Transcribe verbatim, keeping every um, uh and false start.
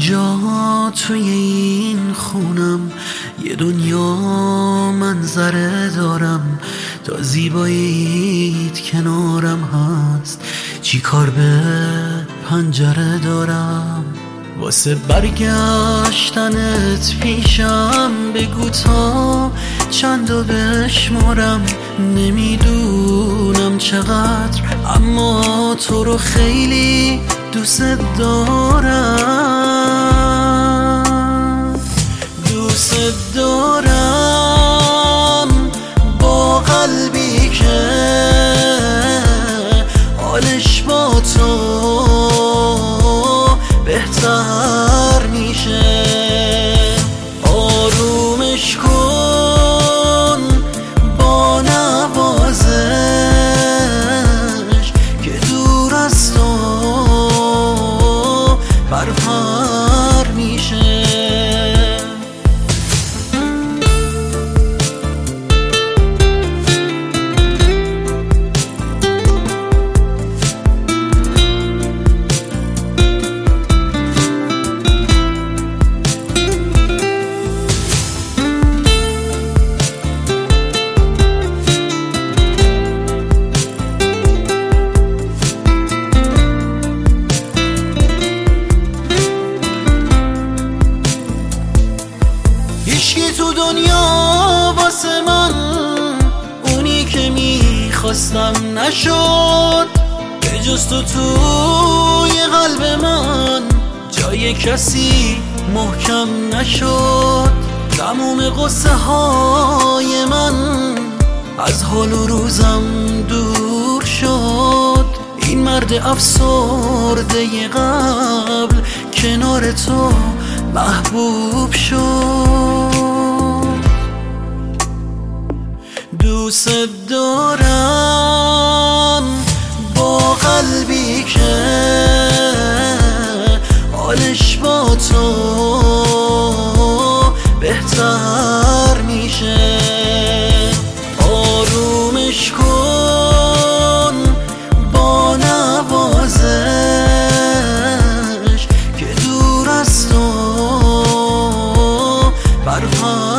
اینجا توی این خونم یه دنیا منظره دارم، تا زیباییت کنارم هست چی کار به پنجره دارم. واسه برگشتنت پیشم بگو تا چند و بشمارم، نمیدونم چقدر اما تو رو خیلی دوست دارم. دوست دارم با قلبی که حالش با تو بهتر میشه. آرومش کن با نوازش که دور از تو پرپر میشه. هیچکی تو دنیا واسه من اونی که میخواستم نشد، به جز تو توی قلب من جای کسی محکم نشد. تموم قصه های من از حال و روزم دور شد. این مرد افسرده قبل کنار تو محبوب شد. دوست دارم با قلبی که حالش با تو بهتر میشه. آرومش کن با نوازش که دور از تو پرپر